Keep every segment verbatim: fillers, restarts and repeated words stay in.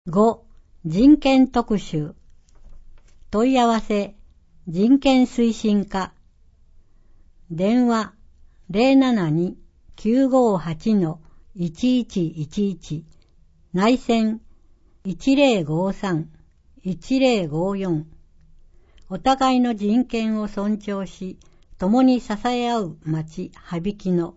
ご. 人権特集。問い合わせ、人権推進課。電話 ゼロななに きゅうごはち いちいちいちいち。内線 いちゼロごさん いちゼロごよん。お互いの人権を尊重し、共に支え合う町、羽曳野。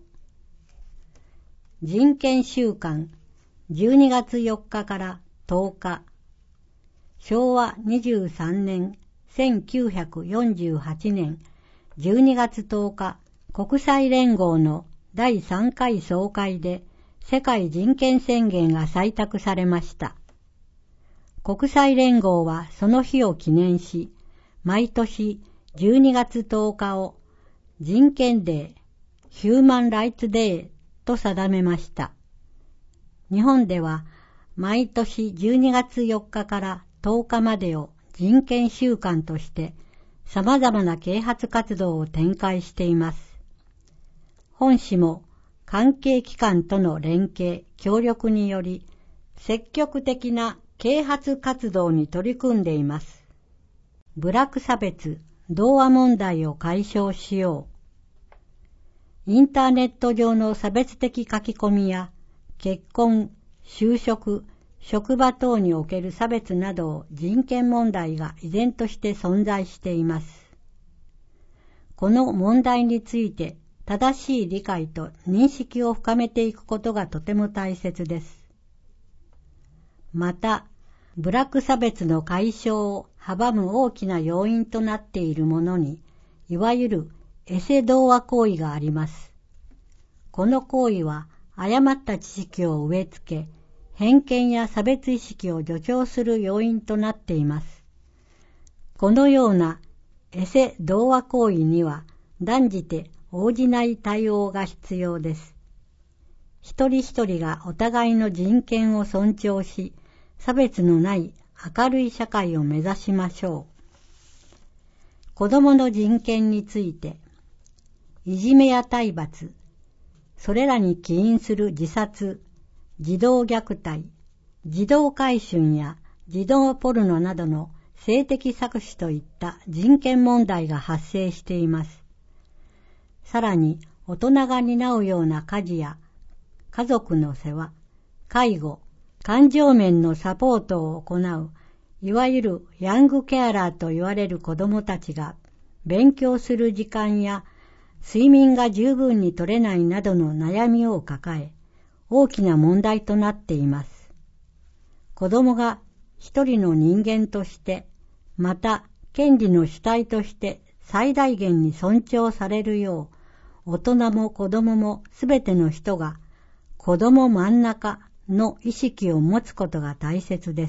人権週間、じゅうにがつよっかからとおか。しょうわにじゅうさんねん、せんきゅうひゃくよんじゅうはちねんじゅうにがつとおか、国際連合のだいさんかい総会で世界人権宣言が採択されました。国際連合はその日を記念し、毎年じゅうにがつとおかを人権デー、ヒューマンライツデーと定めました。日本では毎年じゅうにがつよっかからとおかまでを人権週間として様々な啓発活動を展開しています。本市も関係機関との連携、協力により積極的な啓発活動に取り組んでいます。部落差別、同和問題を解消しよう。インターネット上の差別的書き込みや結婚、就職、職場等における差別などを人権問題が依然として存在しています。この問題について正しい理解と認識を深めていくことがとても大切です。また、部落差別の解消を阻む大きな要因となっているものに、いわゆるエセ同和行為があります。この行為は誤った知識を植え付け、偏見や差別意識を助長する要因となっています。このようなエセ同和行為には断じて応じない対応が必要です。一人一人がお互いの人権を尊重し、差別のない明るい社会を目指しましょう。子どもの人権について、いじめや体罰、それらに起因する自殺、児童虐待、児童買春や児童ポルノなどの性的搾取といった人権問題が発生しています。さらに、大人が担うような家事や家族の世話、介護、感情面のサポートを行う、いわゆるヤングケアラーと言われる子どもたちが勉強する時間や睡眠が十分に取れないなどの悩みを抱え、大きな問題となっています。子供が一人の人間として、また権利の主体として最大限に尊重されるよう、大人も子供もすべての人が子供真ん中の意識を持つことが大切です。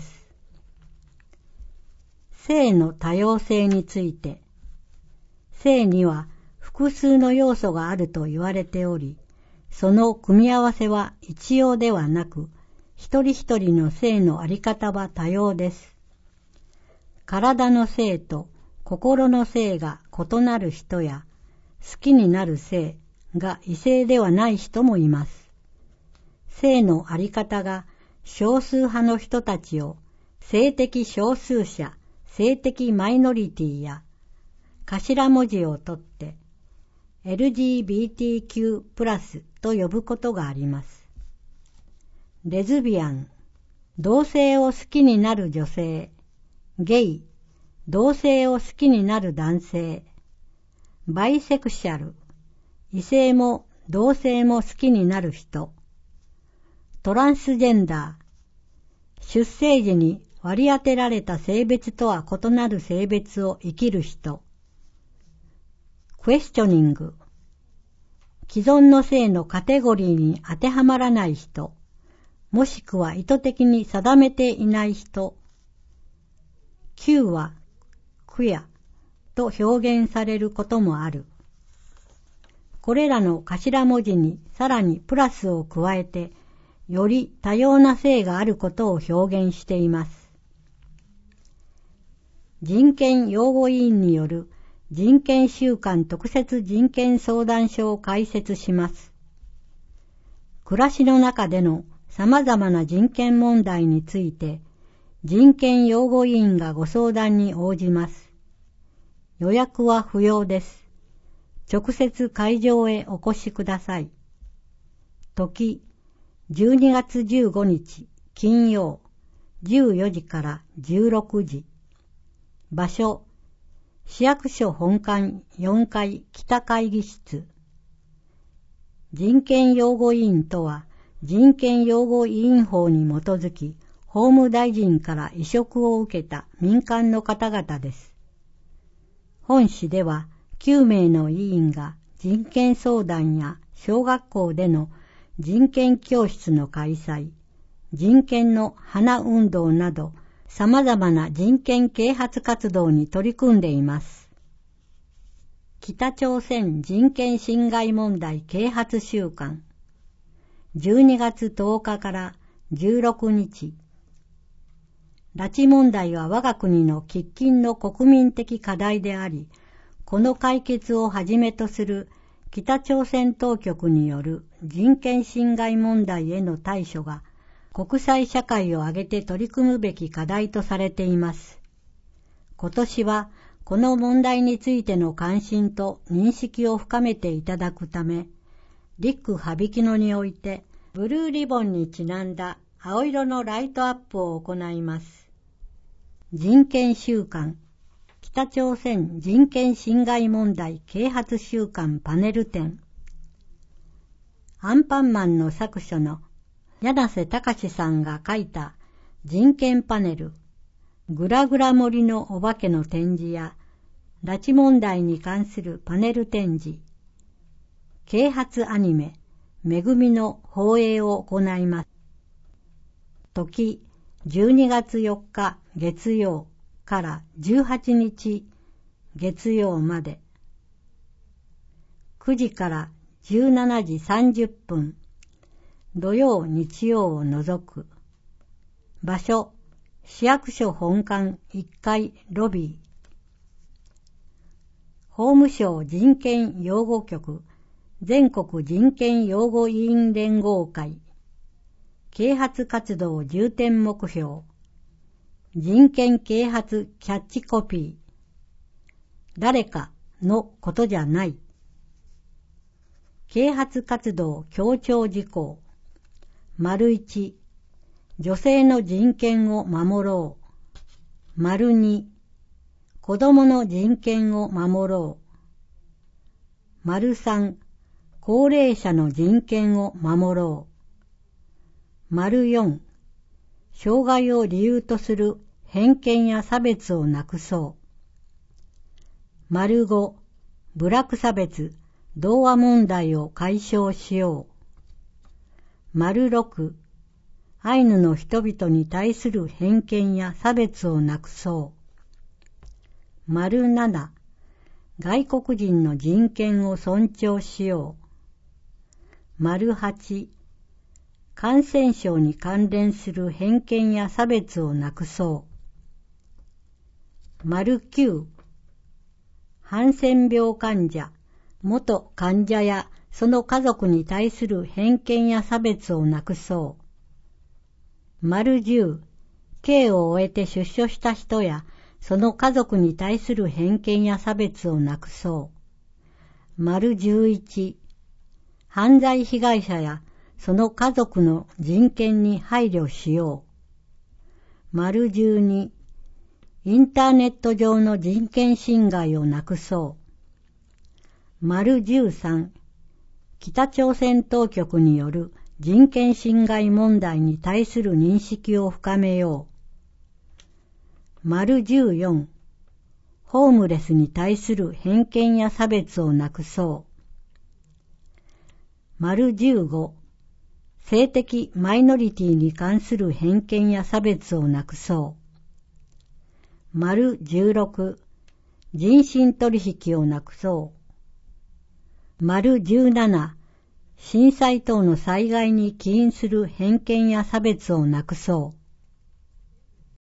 性の多様性について、性には複数の要素があると言われており、その組み合わせは一様ではなく、一人一人の性のあり方は多様です。体の性と心の性が異なる人や、好きになる性が異性ではない人もいます。性のあり方が少数派の人たちを性的少数者、性的マイノリティや頭文字を取って エルジービーティーキュー プラスと呼ぶことがあります。レズビアン、同性を好きになる女性、ゲイ、同性を好きになる男性、バイセクシャル、異性も同性も好きになる人、トランスジェンダー、出生時に割り当てられた性別とは異なる性別を生きる人、クエスチョニング、既存の性のカテゴリーに当てはまらない人、もしくは意図的に定めていない人、Q はクヤと表現されることもある。これらの頭文字にさらにプラスを加えて、より多様な性があることを表現しています。人権擁護委員による人権週間特設人権相談所を開設します。暮らしの中での様々な人権問題について、 人権擁護委員がご相談に応じます。予約は不要です。直接会場へお越しください。時、じゅうにがつじゅうごにち金曜、じゅうよじからじゅうろくじ。場所、市役所本館よんかい北会議室。人権擁護委員とは、人権擁護委員法に基づき、法務大臣から委嘱を受けた民間の方々です。本市ではきゅうめいの委員が人権相談や小学校での人権教室の開催、人権の花運動など様々な人権啓発活動に取り組んでいます。北朝鮮人権侵害問題啓発週間、じゅうにがつとおかからじゅうろくにち。拉致問題は我が国の喫緊の国民的課題であり、この解決をはじめとする北朝鮮当局による人権侵害問題への対処が国際社会を挙げて取り組むべき課題とされています。今年はこの問題についての関心と認識を深めていただくため、陸羽曳野においてブルーリボンにちなんだ青色のライトアップを行います。人権週間、北朝鮮人権侵害問題啓発週間パネル展。アンパンマンの作者の柳瀬隆さんが書いた人権パネル、グラグラ森のお化けの展示や、拉致問題に関するパネル展示、啓発アニメ、めぐみの放映を行います。時、じゅうにがつよっか月曜からじゅうはちにち月曜まで、くじからじゅうしちじさんじゅっぷん、土曜日曜を除く。場所、市役所本館いっかいロビー。法務省人権擁護局全国人権擁護委員連合会。啓発活動重点目標。人権啓発キャッチコピー。誰かのことじゃない。啓発活動強調事項。丸一、女性の人権を守ろう。丸二、子供の人権を守ろう。丸三、高齢者の人権を守ろう。丸四、障害を理由とする偏見や差別をなくそう。丸五、部落差別、同和問題を解消しよう。丸六、アイヌの人々に対する偏見や差別をなくそう。丸七、外国人の人権を尊重しよう。丸八、感染症に関連する偏見や差別をなくそう。丸九、ハンセン病患者、元患者やその家族に対する偏見や差別をなくそう。丸十、刑を終えて出所した人やその家族に対する偏見や差別をなくそう。丸十一、犯罪被害者やその家族の人権に配慮しよう。丸十二、インターネット上の人権侵害をなくそう。丸十三、北朝鮮当局による人権侵害問題に対する認識を深めよう。丸十四、ホームレスに対する偏見や差別をなくそう。丸十五、性的マイノリティに関する偏見や差別をなくそう。丸十六、人身取引をなくそう。丸十七、震災等の災害に起因する偏見や差別をなくそ